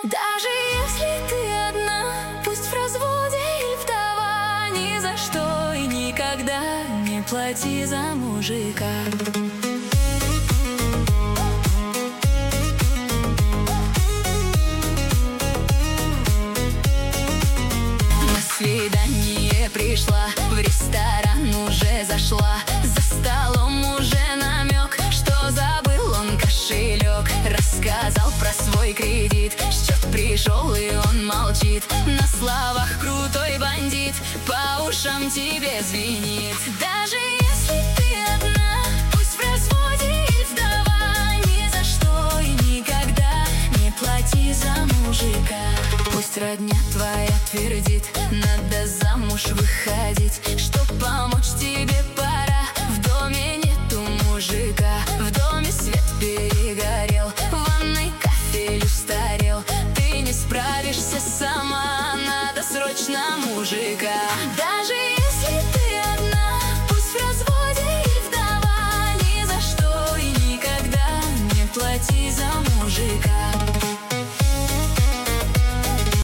Даже если ты одна, пусть в разводе или вдова, ни за что и никогда не плати за мужика. На свидание пришла, в ресторан уже зашла, за столом уже намек, что забыл он кошелек. Рассказал про свой кредит, счет пришел и он молчит. На словах крутой бандит, по ушам тебе звенит. Даже если ты одна, пусть в разводе или вдова, ни за что и никогда не плати за мужика. Пусть родня твоя твердит, надо замуж выходить, чтоб помочь тебе пора. В доме нету мужика, в доме свет перегорел, в ванной кафель устарел. Ты не справишься сама, надо срочно мужика. Даже если ты одна, пусть в разводе или вдова, ни за что и никогда не плати за мужика.